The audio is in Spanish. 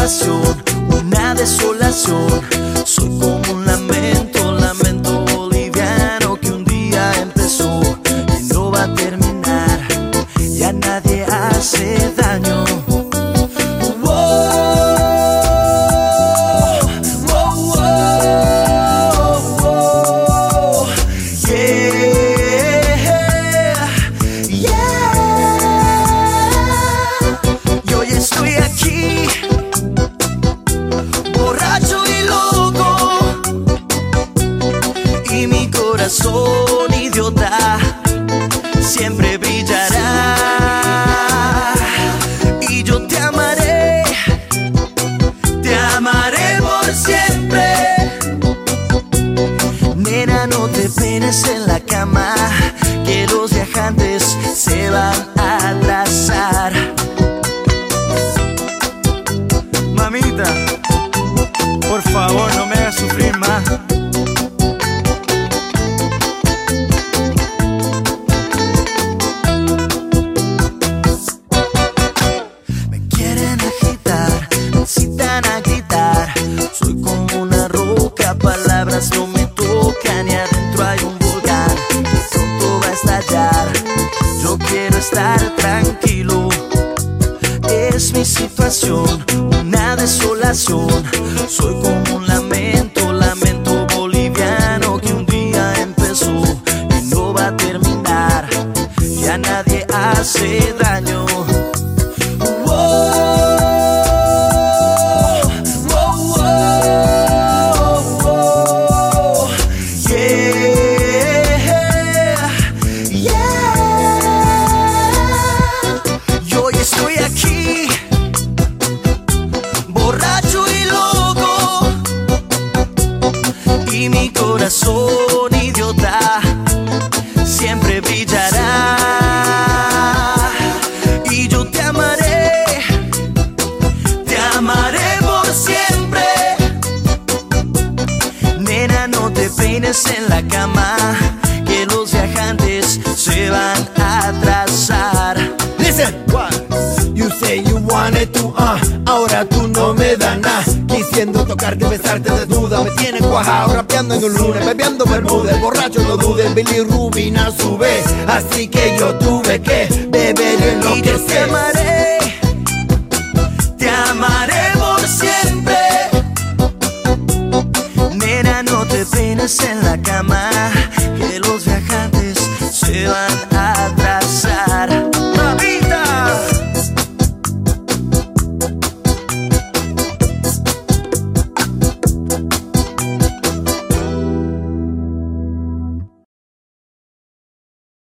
situación, una desolación. Soy como un lamento, lamento boliviano que un día empezó y no va a terminar. Ya nadie hace daño. Corazón idiota siempre brillará y yo te amaré por siempre. Nena, no te peines en la cama, que los viajantes se van a atrasar. Mamita, por favor, no me hagas sufrir más. Palabras no me tocan y adentro hay un volcán que pronto va a estallar. Yo quiero estar tranquilo. Es mi situación, una desolación. Soy como un lamento, lamento boliviano que un día empezó y no va a terminar. Ya nadie hace daño. Y mi corazón idiota siempre brillará y yo te amaré por siempre. Nena, no te peines en la cama, que los viajantes se van a atrasar. Listen, what? You say you wanted to, ahora tú no me das nada. Quisiendo tocarte, besarte desnuda, me tienes cuajado, rapeando en un lunes, bebiendo Bermúdez, borracho no dudes, bilirrubina a su vez. Así que yo tuve que beber en lo y que yo sé. Te amaré por siempre. Nena, no te peines en la cama, que los viajantes se van